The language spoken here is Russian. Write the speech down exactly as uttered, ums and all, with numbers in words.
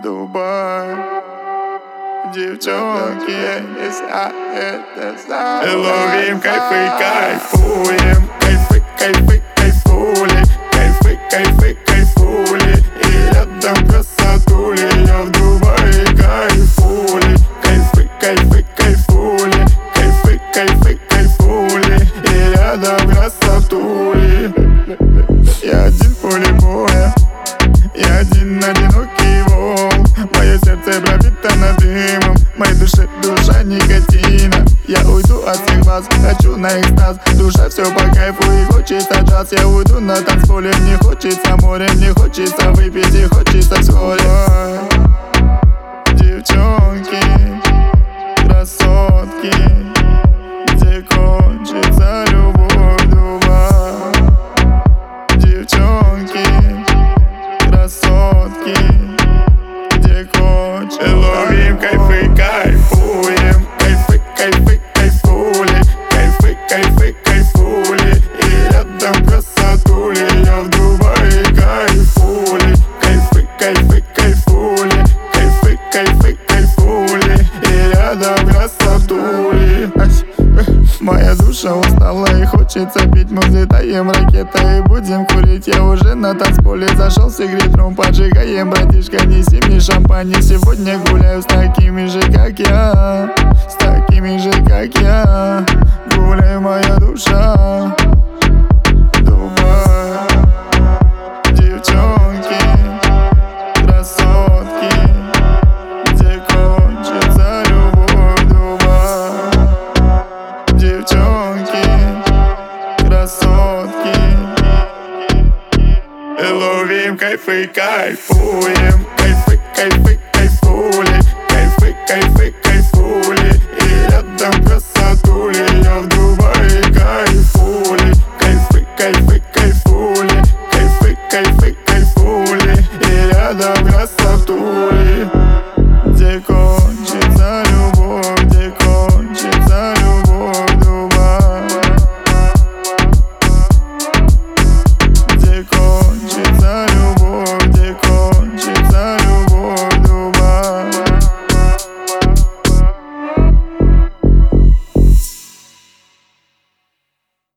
Дубай. Девчонки, если я это знаю. Ловим кайфы, кайфуем. Кайфы, кайфы, кайфули. Кайфы, кайфы, кайфули. И рядом красотули. Я в Дубае кайфули. Кайфы, кайфы, кайфули. Кайфы, кайфы, кайфули. И рядом красотули. Я один в поле боя, я один одинокий волк. Мое сердце пропитано дымом, в моей душе душа никотина. Я уйду от всех вас, хочу на экстаз. Душа все по кайфу и хочется джаз. Я уйду на танцполе, мне хочется море. Мне хочется выпить и хочется вскоре. Девчонки, красотки, где кончится любовь, Дубай. Девчонки, красотки, где кончится. Ловим кайфы, кайфуем. Кайфы, кайфы, кайфули. Кайфы, кайфы, кайфули. И рядом красотули. Я в Дубае кайфули. Кайфы, кайфы, кайфули. Кайфы, кайфы, кайфули. И рядом красотули. Моя душа устала и хочется пить. Мы взлетаем ракетой и будем курить. Я уже на танцполе зашел с сигаретром. Поджигаем, братишка, неси мне шампань. Сегодня гуляю с такими же, как я. С такими же, как я. Гуляй, моя душа. Дубай. Девчонки, красотки, где кончится любовь, Дубай. Девчонки, красотки. Ловим кайфы, кайфуем. Кайфы, кайфы, кайфули. Кайфы, кайфы,